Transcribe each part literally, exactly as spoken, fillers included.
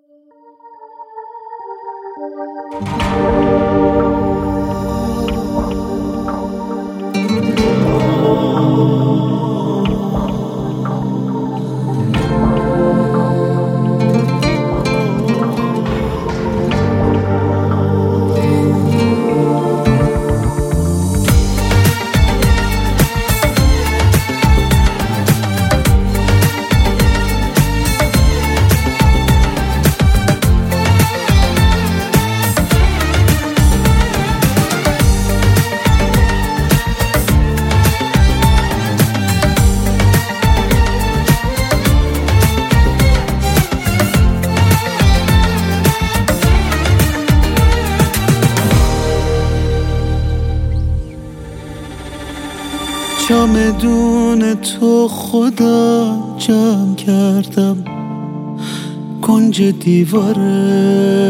چمدون تو خدا جمع کردم کنج دیواره،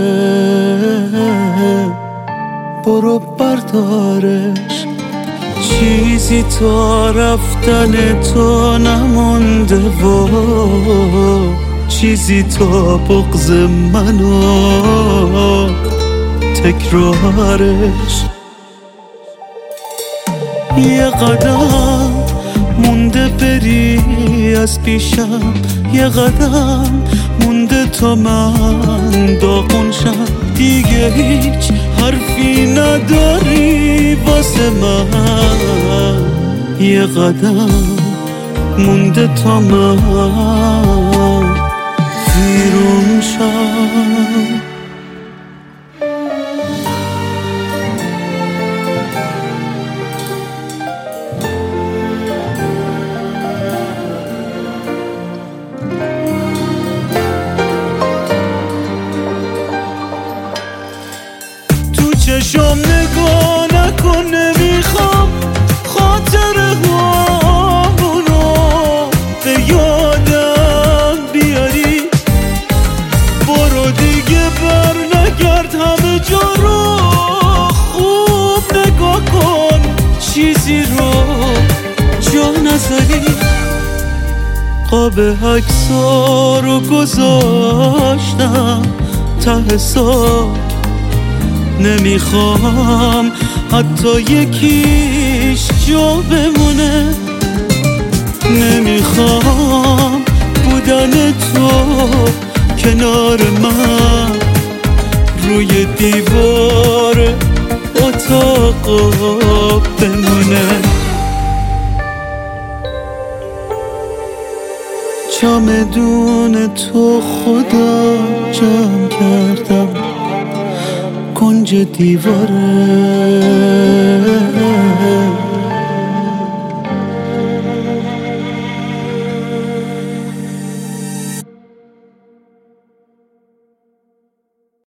برو بردارش، چیزی تا رفتن تو نمونده و چیزی تا بغض منو تکرارش. یه قدم مونده بری از پیشم، یه قدم مونده تا من داغون شم، دیگه هیچ حرفی نداری واسه من. یه قدم مونده تا من ویرون شم. چشم نگاه نکن، نمیخوام خاطره هامونو به یادم بیاری. برو دیگه بر نگرد، همه جا رو خوب نگاه کن، چیزی رو جا نذاری. قاب عکس‌ها رو گذاشتم ته ساک، نمیخوام حتی یکیش جا بمونه. نمیخوام بودن تو کنار من روی دیوار اتاقا بمونه. چمدون تو خدا جمع کردم کنج دیواره،